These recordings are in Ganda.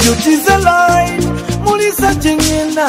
beauty's a light, mulisa jengenda.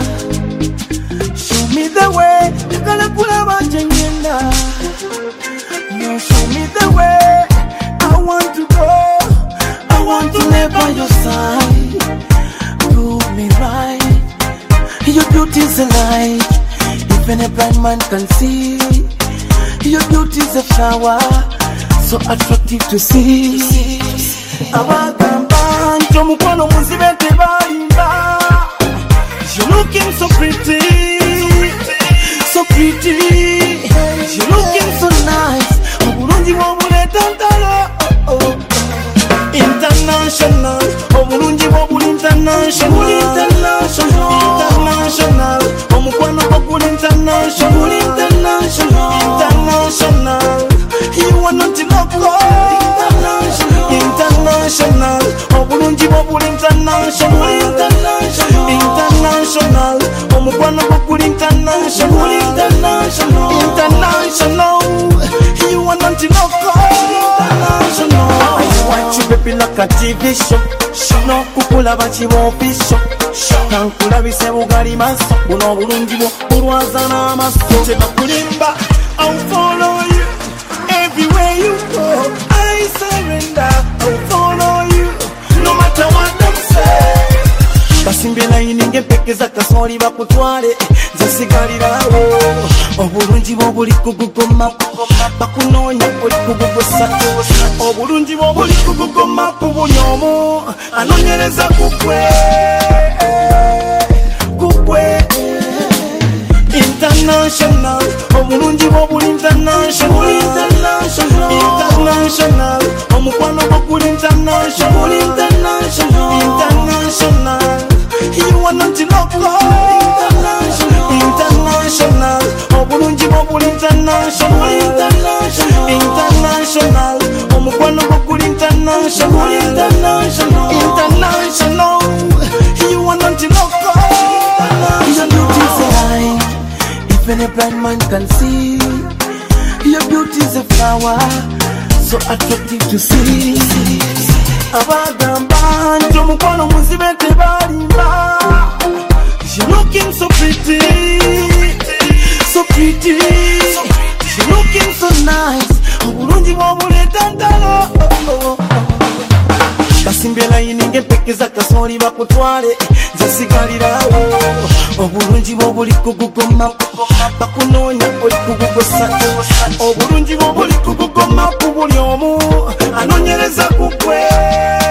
Show me the way, yakala kulaba jengenda. No, show me the way, I want to go. I want to live by your side. Prove me right. Your beauty's a light, even a blind man can see. Your beauty's a flower, so attractive to see. Abagamba ntomukwano muzibete balimba. You're looking so pretty, so pretty. You're looking so nice. Obulungi bw'obuletantala. International, obulungi bw'obuli international. International, omukwano gw'oguli international. International, you are not local. International, obulungi bw'obuli international. International, omukwano gw'oguli international. International, you are not local. I watch you baby like a TV show. No kukula bachiwopisho. Kankulabise bugali maso. Buno bulungi bwo bulwaza n'amaso. Tebakulimba, I'll follow you everywhere you go. I surrender, I'll follow you no matter what them say. Basimbe layini ng'empekeza kasoli bakutwale nze sigalirawo. Obulungi bw'obuli ku Google Map bakunoonya buli ku Google Sat. Obulungi bw'obuli ku Google Map buli omu anoonyereza kugwe. International, obulungi bw'obuli international. International, omukwano gw'oguli international. International, you are not local. International, obulungi bw'obuli international. International, omukwano gw'oguli international. International, you are not local. Your beauty's a light, even a blind man can see. Your beauty's a flower, so attractive to see. Abagamba ntomukwano muzibete balimba. You're looking so pretty, so pretty. You're looking so nice. Obulungi bw'obuletantala. Basimbe layini ng'empekeza kasoli bakutwale nze sigalirawo. Obulungi bw'obuli ku Google Map bakunoonya buli ku Google Sat. Obulungi bw'obuli ku Google Map buli omu anoonyereza kugwe.